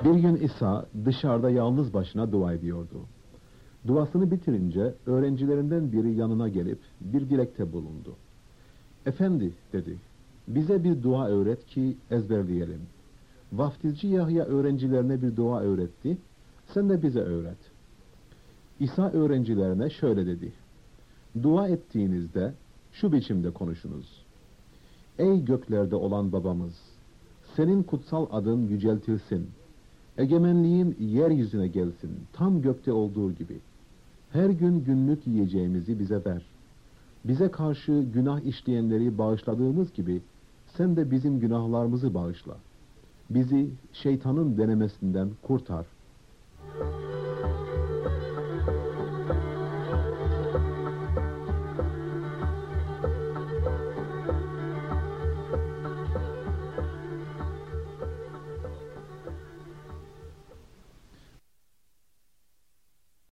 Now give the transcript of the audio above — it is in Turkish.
Bir gün İsa dışarıda yalnız başına dua ediyordu. Duasını bitirince öğrencilerinden biri yanına gelip bir dilekte bulundu. "Efendi," dedi, "bize bir dua öğret ki ezberleyelim. Vaftizci Yahya öğrencilerine bir dua öğretti, sen de bize öğret." İsa öğrencilerine şöyle dedi: "Dua ettiğinizde şu biçimde konuşunuz. Ey göklerde olan babamız, senin kutsal adın yüceltilsin. Egemenliğin yeryüzüne gelsin, tam gökte olduğu gibi. Her gün günlük yiyeceğimizi bize ver. Bize karşı günah işleyenleri bağışladığımız gibi, sen de bizim günahlarımızı bağışla. Bizi şeytanın denemesinden kurtar."